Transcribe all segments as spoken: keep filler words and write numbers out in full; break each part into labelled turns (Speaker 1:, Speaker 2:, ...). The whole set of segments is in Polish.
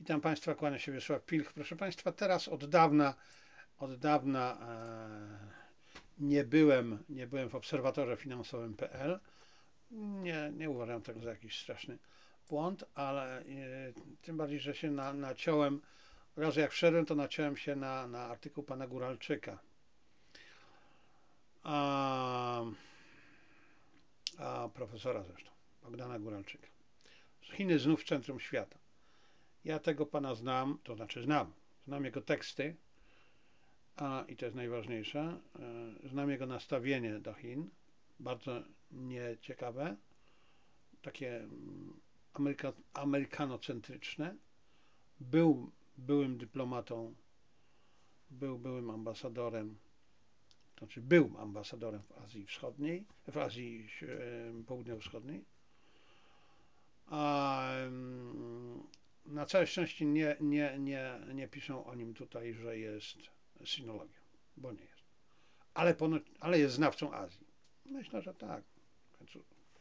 Speaker 1: Witam Państwa, kłania się Wiesław Pilch. Proszę Państwa, teraz od dawna, od dawna e, nie byłem, nie byłem w obserwatorze finansowym kropka pe el. Nie, nie uważam tego za jakiś straszny błąd, ale e, tym bardziej, że się na, naciąłem, od razu jak wszedłem, to naciąłem się na, na artykuł pana Góralczyka. A, a profesora zresztą, Bogdana Góralczyka. Chiny znów w centrum świata. Ja tego pana znam, to znaczy znam, znam jego teksty, a i to jest najważniejsze, e, znam jego nastawienie do Chin, bardzo nieciekawe, takie mm, ameryka, amerykanocentryczne. Był byłym dyplomatą, był byłym ambasadorem, to znaczy był ambasadorem w Azji Wschodniej, w Azji e, Południowo-Wschodniej, a mm, na całe szczęście nie, nie, nie, nie piszą o nim tutaj, że jest sinologiem, bo nie jest. Ale, ponoć, ale jest znawcą Azji. Myślę, że tak. W końcu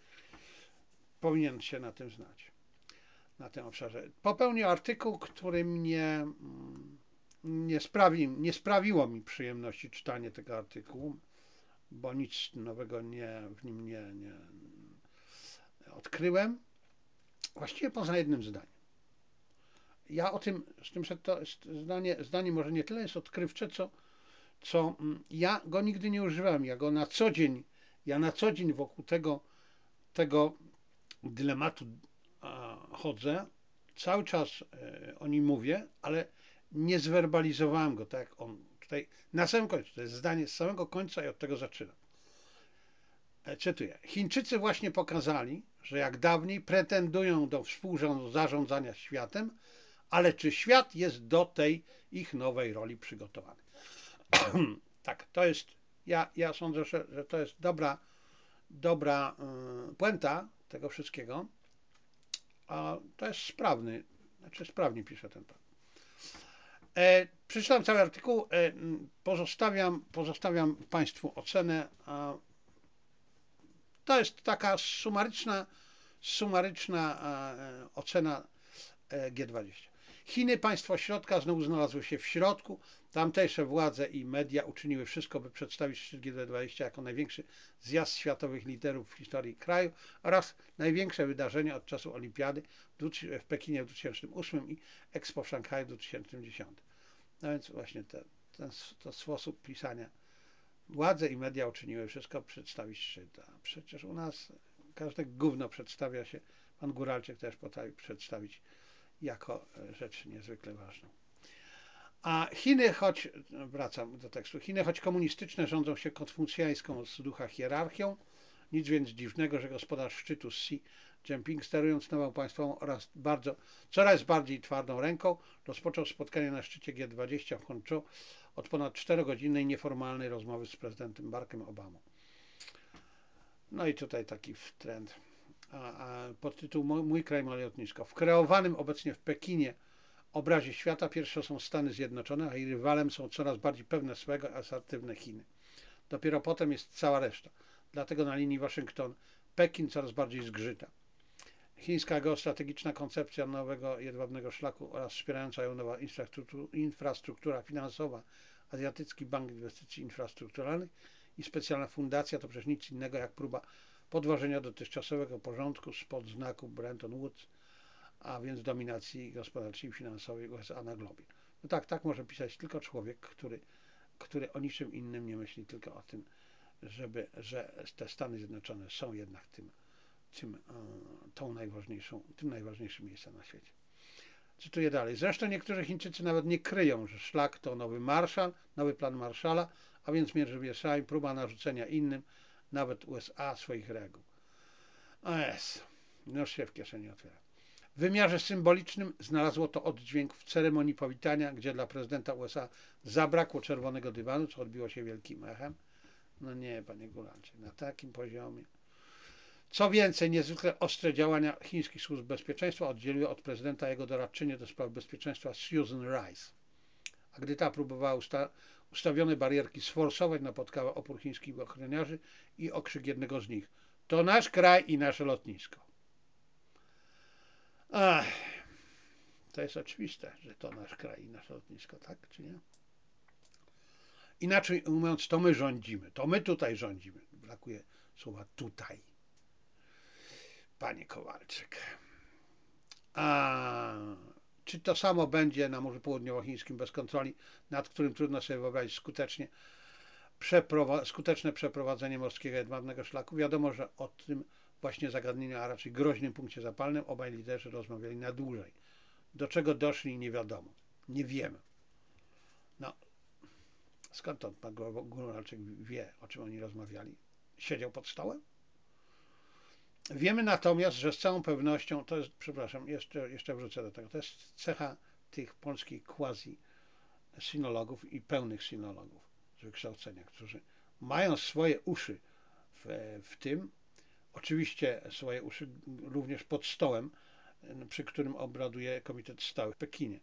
Speaker 1: powinien się na tym znać, na tym obszarze. Popełnił artykuł, który mnie mm, nie, sprawi, nie sprawiło mi przyjemności czytanie tego artykułu, bo nic nowego nie, w nim nie, nie odkryłem. Właściwie poza jednym zdaniem. Ja o tym, z tym, że to jest zdanie, zdanie może nie tyle jest odkrywcze, co, co mm, ja go nigdy nie używam. Ja go na co dzień, ja na co dzień wokół tego, tego dylematu chodzę, cały czas e, o nim mówię, ale nie zwerbalizowałem go tak jak on tutaj na samym końcu. To jest zdanie z samego końca i od tego zaczynam. E, Cytuję. Chińczycy właśnie pokazali, że jak dawniej pretendują do współzarządzania światem, ale czy świat jest do tej ich nowej roli przygotowany? Tak, to jest, ja, ja sądzę, że, że to jest dobra, dobra y, puenta tego wszystkiego, a to jest sprawny, znaczy sprawnie pisze ten pan. E, przeczytam cały artykuł, e, pozostawiam, pozostawiam Państwu ocenę. A to jest taka sumaryczna, sumaryczna e, ocena e, gie dwadzieścia. Chiny, państwo środka, znowu znalazły się w środku. Tamtejsze władze i media uczyniły wszystko, by przedstawić szczyt gie dwadzieścia jako największy zjazd światowych liderów w historii kraju oraz największe wydarzenie od czasu olimpiady w Pekinie w dwa tysiące ósmym i Expo w Szanghaju w dwa tysiące dziesiątym. No więc właśnie ten, ten to sposób pisania. Władze i media uczyniły wszystko, by przedstawić szczyt. A przecież u nas każde gówno przedstawia się, pan Góralczyk też potrafi przedstawić jako rzecz niezwykle ważną. A Chiny, choć, wracam do tekstu, Chiny, choć komunistyczne, rządzą się konfucjańską z ducha hierarchią, nic więc dziwnego, że gospodarz szczytu Xi Jinping, sterując nową państwową oraz bardzo, coraz bardziej twardą ręką, rozpoczął spotkanie na szczycie gie dwadzieścia w Hongzhou od ponad czterogodzinnej nieformalnej rozmowy z prezydentem Barackiem Obamą. No i tutaj taki trend. A, a podtytuł Mój kraj, moje lotnisko. W kreowanym obecnie w Pekinie obrazie świata pierwsze są Stany Zjednoczone, a ich rywalem są coraz bardziej pewne swego, asertywne Chiny. Dopiero potem jest cała reszta. Dlatego na linii Waszyngton-Pekin coraz bardziej zgrzyta. Chińska geostrategiczna koncepcja nowego jedwabnego szlaku oraz wspierająca ją nowa infrastruktura finansowa, Azjatycki Bank Inwestycji Infrastrukturalnych i specjalna fundacja to przecież nic innego jak próba podważenia dotychczasowego porządku spod znaku Bretton Woods, a więc dominacji gospodarczej i finansowej U S A na globie. No tak, tak może pisać tylko człowiek, który, który o niczym innym nie myśli, tylko o tym, żeby, że te Stany Zjednoczone są jednak tym, tym, tą najważniejszą, tym najważniejszym miejscem na świecie. Cytuję dalej. Zresztą niektórzy Chińczycy nawet nie kryją, że szlak to nowy Marshall, nowy plan Marshalla, a więc między U S A i próba narzucenia innym, nawet U S A, swoich reguł. O jest, nóż się w kieszeni otwiera. W wymiarze symbolicznym znalazło to oddźwięk w ceremonii powitania, gdzie dla prezydenta U S A zabrakło czerwonego dywanu, co odbiło się wielkim echem. No nie, panie Góralczyk, na takim poziomie. Co więcej, niezwykle ostre działania chińskich służb bezpieczeństwa oddzieliły od prezydenta jego doradczynię do spraw bezpieczeństwa Susan Rice. A gdy ta próbowała usta ustawione barierki sforsować, napotkała opór chińskich ochroniarzy i okrzyk jednego z nich. To nasz kraj i nasze lotnisko. Ach, to jest oczywiste, że to nasz kraj i nasze lotnisko, tak czy nie? Inaczej mówiąc, to my rządzimy, to my tutaj rządzimy. Brakuje słowa tutaj, panie Kowalczyk. A czy to samo będzie na Morzu Południowochińskim bez kontroli, nad którym trudno sobie wyobrazić skutecznie przeprowa skuteczne przeprowadzenie morskiego jedwabnego szlaku? Wiadomo, że o tym właśnie zagadnieniu, a raczej groźnym punkcie zapalnym obaj liderzy rozmawiali na dłużej. Do czego doszli, nie wiadomo. Nie wiemy. No, skąd to pan Góralczyk wie, o czym oni rozmawiali? Siedział pod stołem? Wiemy natomiast, że z całą pewnością, to jest, przepraszam, jeszcze, jeszcze wrócę do tego, to jest cecha tych polskich quasi-sinologów i pełnych sinologów z wykształcenia, którzy mają swoje uszy w, w tym, oczywiście swoje uszy również pod stołem, przy którym obraduje Komitet Stały w Pekinie.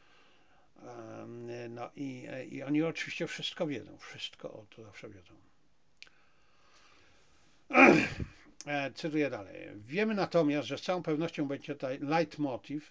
Speaker 1: No i, i oni oczywiście wszystko wiedzą, wszystko o to zawsze wiedzą. Cytuję dalej. Wiemy natomiast, że z całą pewnością będzie tutaj leitmotiv,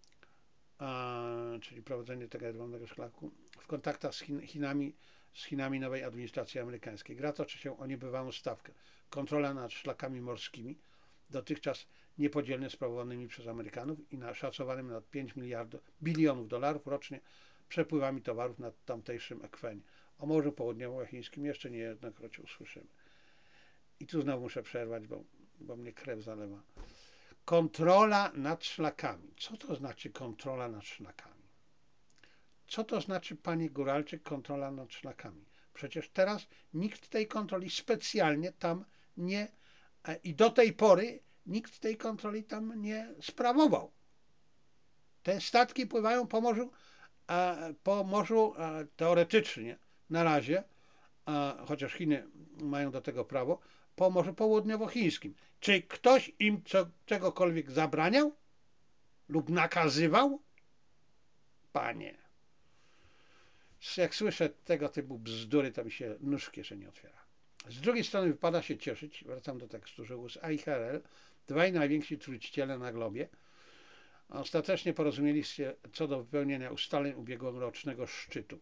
Speaker 1: czyli prowadzenie tego jedwabnego szlaku w kontaktach z Chin, Chinami, z Chinami nowej administracji amerykańskiej. Gra toczy się o niebywałą stawkę. Kontrola nad szlakami morskimi, dotychczas niepodzielnie sprawowanymi przez Amerykanów i na szacowanym na pięć miliardów, bilionów dolarów rocznie przepływami towarów nad tamtejszym akwenie. O Morzu Południowochińskim jeszcze niejednokroć usłyszymy. I tu znowu muszę przerwać, bo, bo mnie krew zalewa. Kontrola nad szlakami. Co to znaczy kontrola nad szlakami? Co to znaczy, panie Góralczyk, kontrola nad szlakami? Przecież teraz nikt tej kontroli specjalnie tam nie i do tej pory nikt tej kontroli tam nie sprawował. Te statki pływają po morzu, po morzu teoretycznie na razie, chociaż Chiny mają do tego prawo, po Morzu Południowochińskim. Czy ktoś im co, czegokolwiek zabraniał lub nakazywał? Panie, jak słyszę tego typu bzdury, to mi się nóż w kieszeni otwiera. Z drugiej strony wypada się cieszyć, wracam do tekstu, że U S A i H R L, dwaj najwięksi truciciele na globie, ostatecznie porozumieli się co do wypełnienia ustaleń ubiegłorocznego szczytu.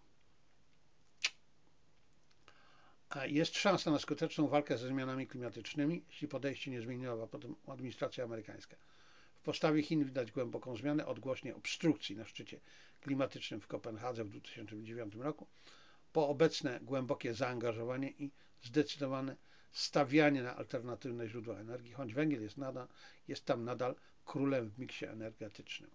Speaker 1: Jest szansa na skuteczną walkę ze zmianami klimatycznymi, jeśli podejście nie zmieniła potem administracja amerykańska. W postawie Chin widać głęboką zmianę, odgłośnie obstrukcji na szczycie klimatycznym w Kopenhadze w dwa tysiące dziewiątym roku, po obecne głębokie zaangażowanie i zdecydowane stawianie na alternatywne źródła energii, choć węgiel jest, nadal, jest tam nadal królem w miksie energetycznym.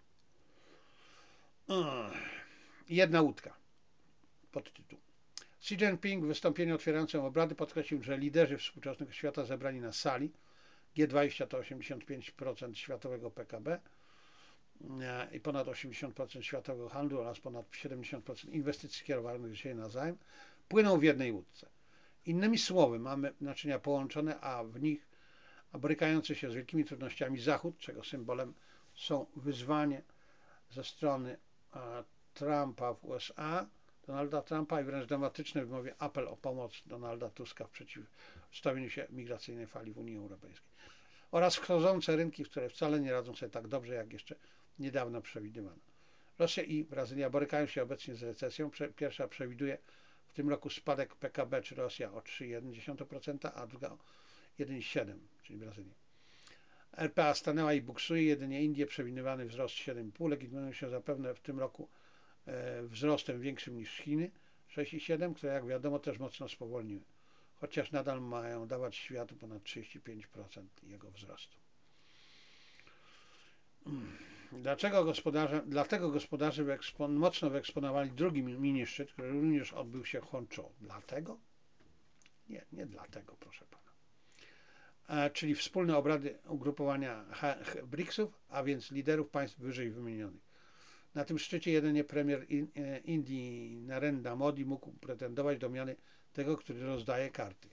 Speaker 1: Jedna łódka. Podtytuł. Xi Jinping w wystąpieniu otwierającym obrady podkreślił, że liderzy współczesnego świata zebrani na sali G dwadzieścia to osiemdziesiąt pięć procent światowego P K B i ponad osiemdziesiąt procent światowego handlu oraz ponad siedemdziesiąt procent inwestycji kierowanych do siebie nawzajem płyną w jednej łódce. Innymi słowy, mamy naczynia połączone, a w nich a borykający się z wielkimi trudnościami Zachód, czego symbolem są wyzwania ze strony Trumpa w U S A, Donalda Trumpa i wręcz dramatyczny w wymowie apel o pomoc Donalda Tuska w przeciwstawieniu się migracyjnej fali w Unii Europejskiej. Oraz wchodzące rynki, które wcale nie radzą sobie tak dobrze, jak jeszcze niedawno przewidywano. Rosja i Brazylia borykają się obecnie z recesją. Pierwsza przewiduje w tym roku spadek P K B, czy Rosja o trzy przecinek jeden dziesiąt procent, a druga o jeden przecinek siedem procent, czyli Brazylia. R P A stanęła i buksuje, jedynie Indie przewidywany wzrost siedem przecinek pięć procent, legitymują się zapewne w tym roku wzrostem większym niż Chiny, sześć przecinek siedem procent, które jak wiadomo też mocno spowolniły, chociaż nadal mają dawać światu ponad trzydzieści pięć procent jego wzrostu. Dlaczego gospodarze, dlatego gospodarze wyekspon, mocno wyeksponowali drugi mini szczyt, który również odbył się w Hongzhou. Dlatego? Nie, nie dlatego, proszę pana. A, czyli wspólne obrady ugrupowania briksów, a więc liderów państw wyżej wymienionych. Na tym szczycie jedynie premier Indii Narendra Modi mógł pretendować do miany tego, który rozdaje karty.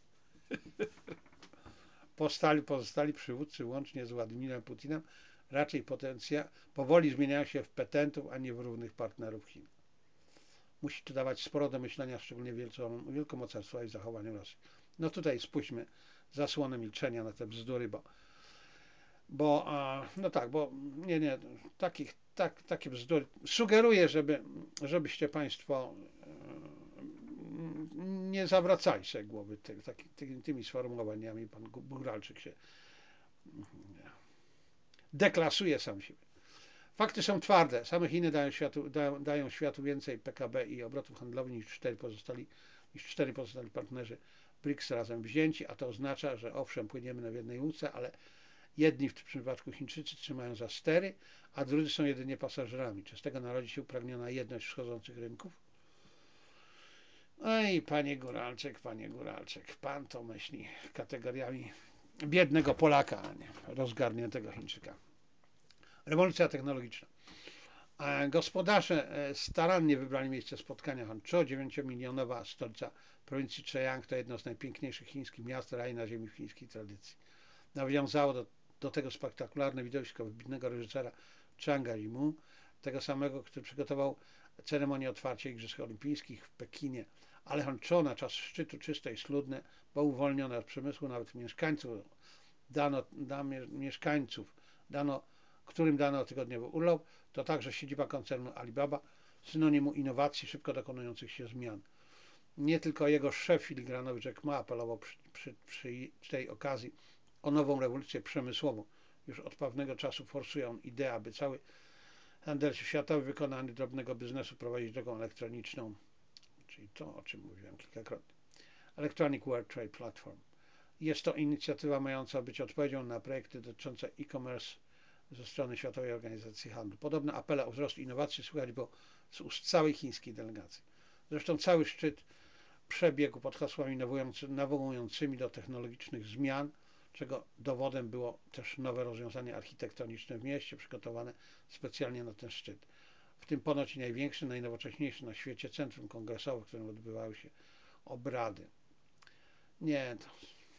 Speaker 1: Postali, pozostali przywódcy, łącznie z Władimirem Putinem, raczej potencja, powoli zmieniają się w petentów, a nie w równych partnerów Chin. Musi to dawać sporo do myślenia, szczególnie wielką, wielkomocarstwa i zachowaniu Rosji. No tutaj spuśćmy zasłonę milczenia na te bzdury, bo, bo no tak, bo nie, nie, takich, tak, takie bzdury. Sugeruję, żeby, żebyście Państwo nie zawracali sobie głowy ty, taki, ty, tymi sformułowaniami. Pan Góralczyk się deklasuje sam siebie. Fakty są twarde. Same Chiny dają światu, dają, dają światu więcej P K B i obrotów handlowych niż cztery pozostali, niż cztery pozostali partnerzy B R I C S razem wzięci, a to oznacza, że owszem, płyniemy w jednej łódce, ale jedni, w tym przypadku Chińczycy, trzymają za stery, a drudzy są jedynie pasażerami. Czy z tego narodzi się upragniona jedność wschodzących rynków? Oj, panie Góralczyk, panie Góralczyk, pan to myśli kategoriami biednego Polaka, a nie rozgarniętego Chińczyka. Rewolucja technologiczna. Gospodarze starannie wybrali miejsce spotkania Hangzhou, dziewięciomilionowa stolica prowincji Zhejiang, to jedno z najpiękniejszych chińskich miast, raj na ziemi w chińskiej tradycji. Nawiązało do, do tego spektakularne widowisko wybitnego reżysera Changa Yimou, tego samego, który przygotował ceremonię otwarcia Igrzysk Olimpijskich w Pekinie. Ale Hangzhou na czas szczytu czyste i schludne, bo uwolnione od przemysłu, nawet mieszkańców dano, dano mieszkańców, dano, którym dano tygodniowy urlop, to także siedziba koncernu Alibaba, synonimu innowacji, szybko dokonujących się zmian. Nie tylko jego szef filigranowy Jack Ma apelował przy, przy, przy tej okazji o nową rewolucję przemysłową. Już od pewnego czasu forsuje on ideę, aby cały handel światowy wykonany drobnego biznesu prowadzić drogą elektroniczną, czyli to, o czym mówiłem kilkakrotnie. Electronic World Trade Platform. Jest to inicjatywa mająca być odpowiedzią na projekty dotyczące e-commerce ze strony Światowej Organizacji Handlu. Podobne apele o wzrost innowacji słychać było z ust całej chińskiej delegacji. Zresztą cały szczyt przebiegł pod hasłami nawołującymi do technologicznych zmian, czego dowodem było też nowe rozwiązanie architektoniczne w mieście, przygotowane specjalnie na ten szczyt. W tym ponoć największe, najnowocześniejsze na świecie centrum kongresowe, w którym odbywały się obrady. Nie, to,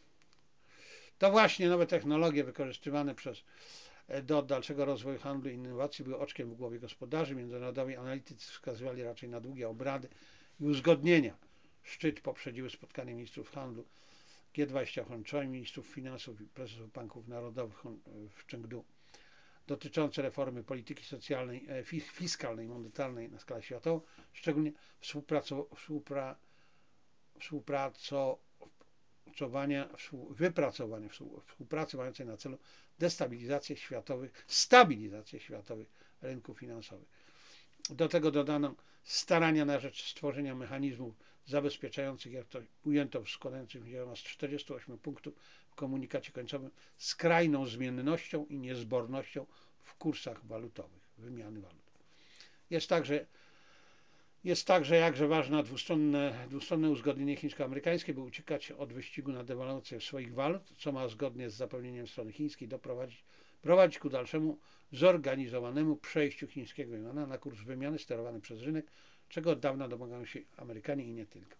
Speaker 1: to właśnie nowe technologie wykorzystywane przez do dalszego rozwoju handlu i innowacji były oczkiem w głowie gospodarzy. Międzynarodowi analitycy wskazywali raczej na długie obrady i uzgodnienia. Szczyt poprzedziły spotkanie ministrów handlu G dwadzieścia w Hongkong, ministrów finansów i prezesów banków narodowych w Chengdu, dotyczące reformy polityki socjalnej, fiskalnej i monetarnej na skalę światową, szczególnie współpracowania, wypracowania współpracy mającej na celu destabilizację światowych, stabilizację światowych rynków finansowych. Do tego dodano starania na rzecz stworzenia mechanizmów zabezpieczających, jak to ujęto w składającym się z czterdziestu ośmiu punktów w komunikacie końcowym, skrajną zmiennością i niezbornością w kursach walutowych, wymiany walut. Jest także Jest także jakże ważne dwustronne, dwustronne uzgodnienie chińsko-amerykańskie, by uciekać od wyścigu na dewaluację swoich walut, co ma zgodnie z zapewnieniem strony chińskiej doprowadzić prowadzić ku dalszemu zorganizowanemu przejściu chińskiego juana na kurs wymiany sterowany przez rynek, czego od dawna domagają się Amerykanie i nie tylko.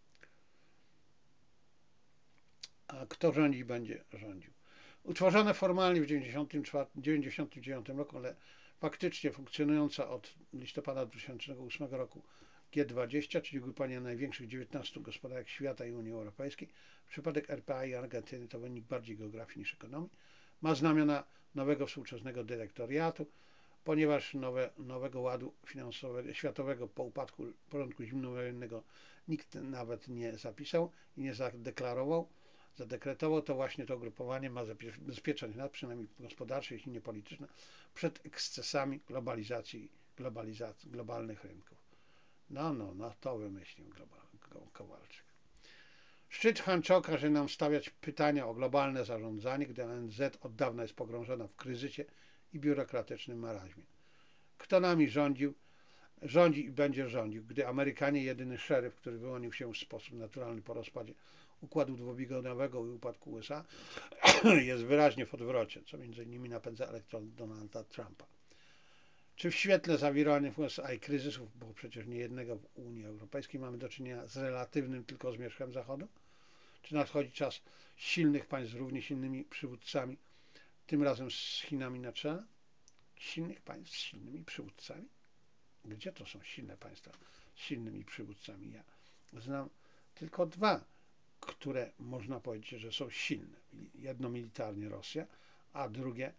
Speaker 1: A kto rządzić będzie rządził? Utworzone formalnie w tysiąc dziewięćset dziewięćdziesiątym dziewiątym roku, ale faktycznie funkcjonująca od listopada dwa tysiące ósmego roku G dwadzieścia, czyli ugrupowanie największych dziewiętnastu gospodarek świata i Unii Europejskiej, przypadek R P A i Argentyny to wynik bardziej geografii niż ekonomii, ma znamiona nowego współczesnego dyrektoriatu, ponieważ nowe, nowego ładu finansowego, światowego po upadku porządku zimnowojennego nikt nawet nie zapisał i nie zadeklarował, zadekretował, to właśnie to ugrupowanie ma zabezpieczać nas, przynajmniej gospodarcze, jeśli nie polityczne, przed ekscesami globalizacji, globalizacji globalnych rynków. No, no, no, to wymyślił Kowalczyk. Szczyt Hangzhou każe nam stawiać pytania o globalne zarządzanie, gdy O N Z od dawna jest pogrążona w kryzysie i biurokratycznym marazmie. Kto nami rządził, rządzi i będzie rządził, gdy Amerykanie, jedyny szeryf, który wyłonił się w sposób naturalny po rozpadzie układu dwubiegunowego i upadku U S A, jest wyraźnie w odwrocie, co między innymi napędza elektorat Donalda Trumpa. Czy w świetle zawirowanych w U S A i kryzysów, bo przecież nie jednego w Unii Europejskiej, mamy do czynienia z relatywnym tylko zmierzchem Zachodu? Czy nadchodzi czas silnych państw z równie silnymi przywódcami, tym razem z Chinami na czele? Silnych państw z silnymi przywódcami? Gdzie to są silne państwa z silnymi przywódcami? Ja znam tylko dwa, które można powiedzieć, że są silne. Jedno militarnie Rosja, a drugie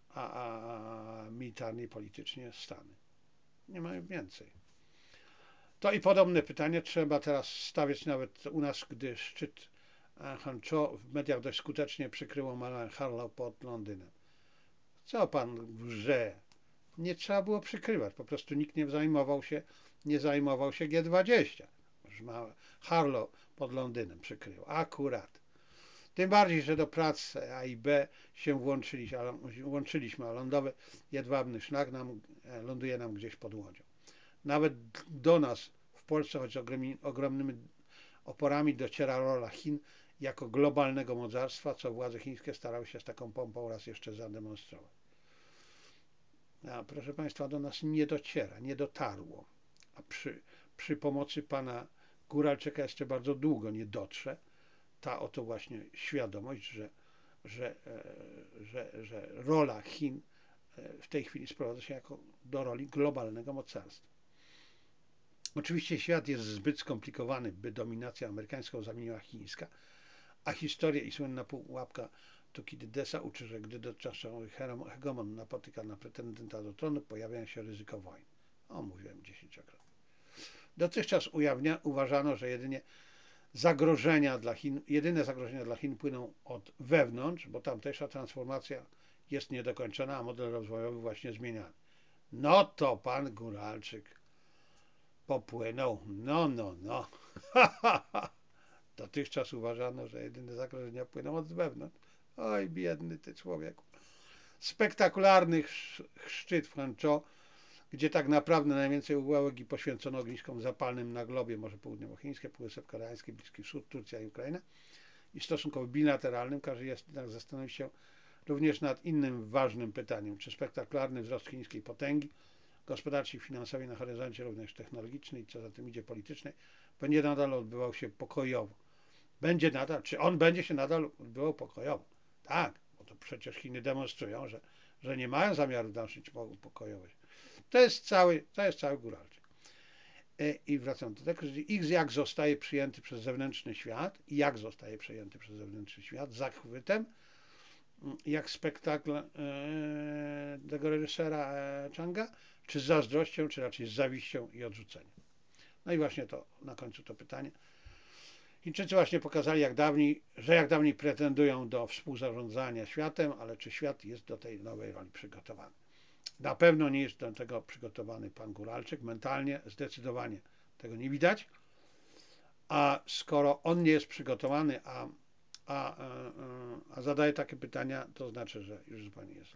Speaker 1: a, a militarnie i politycznie Stany. Nie mają więcej. To i podobne pytanie trzeba teraz stawiać nawet u nas, gdy szczyt Hangzhou w mediach dość skutecznie przykryło Malin Harlow pod Londynem. Co pan wrze? Nie trzeba było przykrywać, po prostu nikt nie zajmował się, nie zajmował się G dwadzieścia. Harlow pod Londynem przykrył, akurat. Tym bardziej, że do prac A i B się włączyliśmy, włączyliśmy, a lądowy jedwabny szlak nam, ląduje nam gdzieś pod Łodzią. Nawet do nas w Polsce, choć z ogromnymi oporami, dociera rola Chin jako globalnego mocarstwa, co władze chińskie starały się z taką pompą raz jeszcze zademonstrować. A proszę Państwa, do nas nie dociera, nie dotarło. A przy, przy pomocy pana Góralczyka jeszcze bardzo długo nie dotrze ta oto właśnie świadomość, że, że, że, że rola Chin w tej chwili sprowadza się jako do roli globalnego mocarstwa. Oczywiście świat jest zbyt skomplikowany, by dominacja amerykańską zamieniła chińska, a historia i słynna pułapka Tukidydesa uczy, że gdy dotychczasowy hegemon napotyka na pretendenta do tronu, pojawiają się ryzyko wojny. O, mówiłem dziesięciokrotnie. Dotychczas ujawnia, uważano, że jedynie zagrożenia dla Chin, jedyne zagrożenia dla Chin płyną od wewnątrz, bo tamtejsza transformacja jest niedokończona, a model rozwojowy właśnie zmieniany. No to pan Góralczyk popłynął. No, no, no. Dotychczas uważano, że jedyne zagrożenia płyną od wewnątrz. Oj, biedny ty człowieku. Spektakularny szczyt w Hangzhou, gdzie tak naprawdę najwięcej uwagi poświęcono ogniskom zapalnym na globie Morze Południowochińskie, Półwysep Koreański, Bliski Wschód, Turcja i Ukraina. I stosunkowo bilateralnym każe jednak zastanowić się również nad innym ważnym pytaniem, czy spektakularny wzrost chińskiej potęgi gospodarczej i finansowej na horyzoncie również technologicznej i co za tym idzie politycznej będzie nadal odbywał się pokojowo. Będzie nadal, czy on będzie się nadal odbywał pokojowo? Tak, bo to przecież Chiny demonstrują, że, że nie mają zamiaru dalszej pokojowość. To jest cały, to jest cały Góralczyk. I wracam do tego, że X jak zostaje przyjęty przez zewnętrzny świat i jak zostaje przyjęty przez zewnętrzny świat, z zachwytem, jak spektakl e, tego reżysera e, Changa, czy z zazdrością, czy raczej z zawiścią i odrzuceniem. No i właśnie to na końcu to pytanie. Chińczycy właśnie pokazali, jak dawniej, że jak dawniej pretendują do współzarządzania światem, ale czy świat jest do tej nowej roli przygotowany? Na pewno nie jest do tego przygotowany pan Góralczyk. Mentalnie zdecydowanie tego nie widać. A skoro on nie jest przygotowany, a, a, a, a zadaje takie pytania, to znaczy, że już zupełnie jest.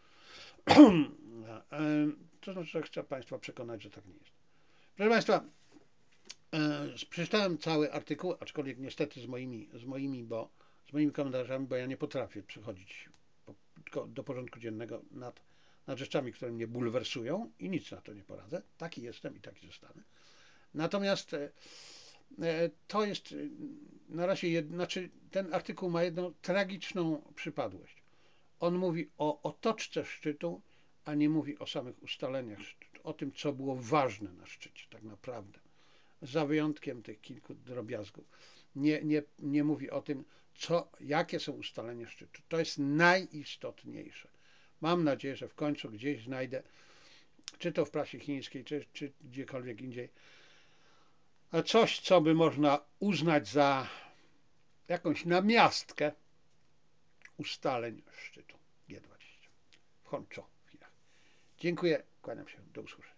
Speaker 1: To znaczy, że chcę Państwa przekonać, że tak nie jest. Proszę Państwa, przeczytałem cały artykuł, aczkolwiek niestety z moimi, z moimi, bo, z moimi komentarzami, bo ja nie potrafię przechodzić po, do porządku dziennego nad, nad rzeczami, które mnie bulwersują i nic na to nie poradzę. Taki jestem i taki zostanę. Natomiast to jest na razie, jed, znaczy ten artykuł ma jedną tragiczną przypadłość. On mówi o otoczce szczytu, a nie mówi o samych ustaleniach szczytu, o tym, co było ważne na szczycie tak naprawdę. Za wyjątkiem tych kilku drobiazgów. Nie, nie, nie mówi o tym, co, jakie są ustalenia szczytu. To jest najistotniejsze. Mam nadzieję, że w końcu gdzieś znajdę, czy to w prasie chińskiej, czy, czy gdziekolwiek indziej, coś, co by można uznać za jakąś namiastkę ustaleń szczytu G dwadzieścia w Hangzhou w Chinach. Dziękuję, kłaniam się, do usłyszenia.